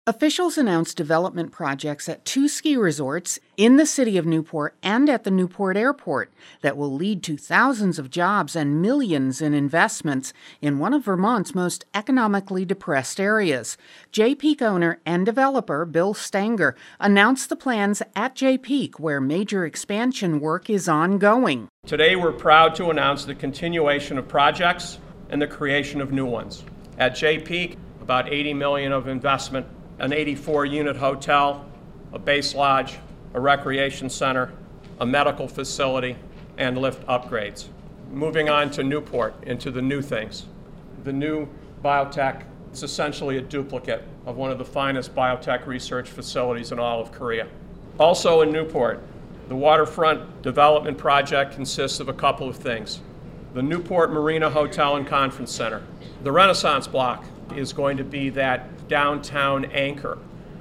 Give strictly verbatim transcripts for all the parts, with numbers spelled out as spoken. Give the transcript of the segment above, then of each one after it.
Officials announced development projects at two ski resorts in the city of Newport and at the Newport Airport that will lead to thousands of jobs and millions in investments in one of Vermont's most economically depressed areas. Jay-Peak owner and developer Bill Stanger announced the plans at Jay-Peak, where major expansion work is ongoing. Today we're proud to announce the continuation of projects and the creation of new ones. At Jay-Peak, about eighty million dollars of investment, an eighty-four unit hotel, a base lodge, a recreation center, a medical facility, and lift upgrades. Moving on to Newport, into the new things. The new biotech is essentially a duplicate of one of the finest biotech research facilities in all of Korea. Also in Newport, the waterfront development project consists of a couple of things. The Newport Marina Hotel and Conference Center. The Renaissance Block is going to be that downtown anchor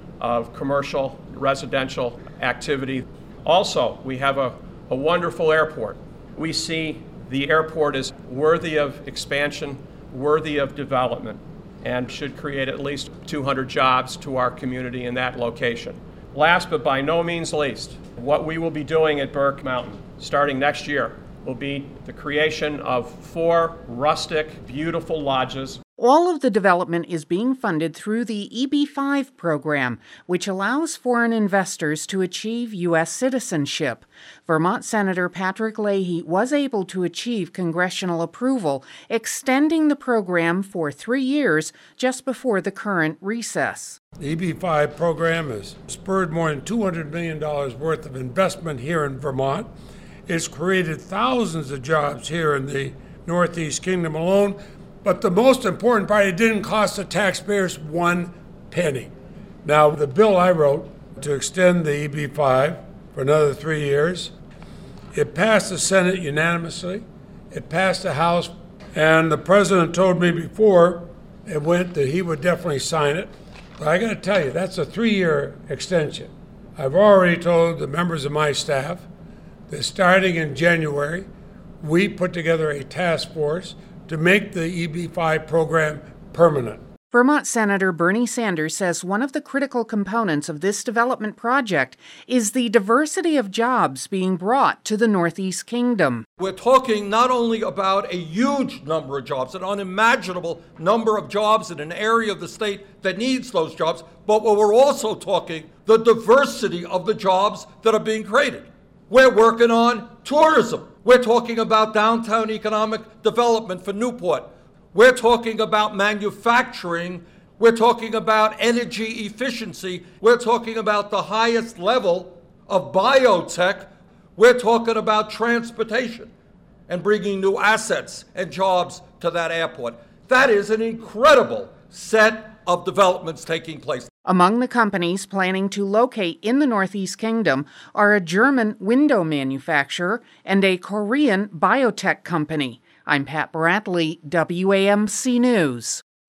of commercial, residential activity. Also, we have a, a wonderful airport. We see the airport as worthy of expansion, worthy of development, and should create at least two hundred jobs to our community in that location. Last but by no means least, what we will be doing at Burke Mountain starting next year will be the creation of four rustic, beautiful lodges. All of the development is being funded through the E B five program, which allows foreign investors to achieve U S citizenship. Vermont Senator Patrick Leahy was able to achieve congressional approval, extending the program for three years just before the current recess. The E B five program has spurred more than two hundred million dollars worth of investment here in Vermont. It's created thousands of jobs here in the Northeast Kingdom alone. But the most important part, it didn't cost the taxpayers one penny. Now, the bill I wrote to extend the E B five for another three years, it passed the Senate unanimously, it passed the House, and the president told me before it went that he would definitely sign it. But I got to tell you, that's a three-year extension. I've already told the members of my staff that starting in January, we put together a task force to make the E B five program permanent. Vermont Senator Bernie Sanders says one of the critical components of this development project is the diversity of jobs being brought to the Northeast Kingdom. We're talking not only about a huge number of jobs, an unimaginable number of jobs in an area of the state that needs those jobs, but we're also talking the diversity of the jobs that are being created. We're working on tourism. We're talking about downtown economic development for Newport. We're talking about manufacturing. We're talking about energy efficiency. We're talking about the highest level of biotech. We're talking about transportation and bringing new assets and jobs to that airport. That is an incredible set of developments taking place. Among the companies planning to locate in the Northeast Kingdom are a German window manufacturer and a Korean biotech company. I'm Pat Bradley, W A M C News.